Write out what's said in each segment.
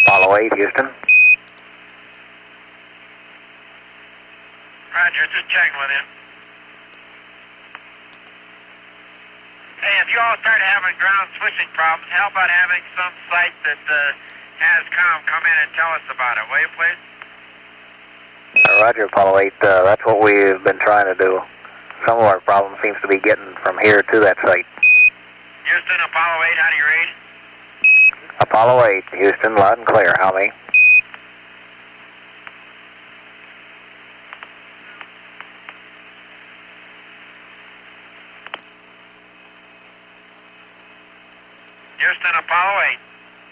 Apollo 8, Houston. Roger, just checking with you. Hey, if you all start having ground switching problems, how about having some site that has come in and tell us about it, will you please? Roger, Apollo 8. That's what we've been trying to do. Some of our problem seems to be getting from here to that site. Houston, Apollo 8, how do you read? Apollo 8, Houston, loud and clear. How many? Houston, Apollo 8.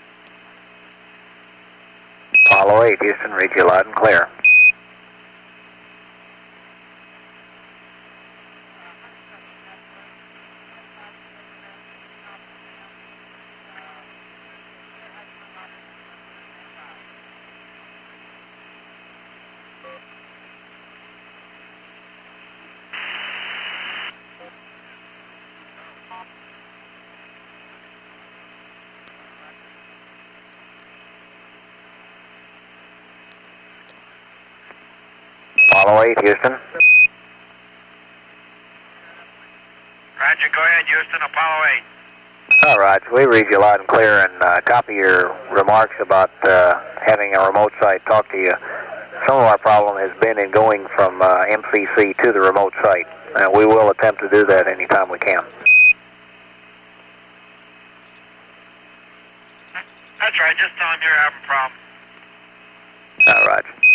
Apollo 8, Houston, read you loud and clear. Apollo 8, Houston. Roger, go ahead, Houston, Apollo 8. All right, we read you loud and clear and copy your remarks about having a remote site talk to you. Some of our problem has been in going from MCC to the remote site. We will attempt to do that anytime we can. That's right, just tell him you're having a problem. All right.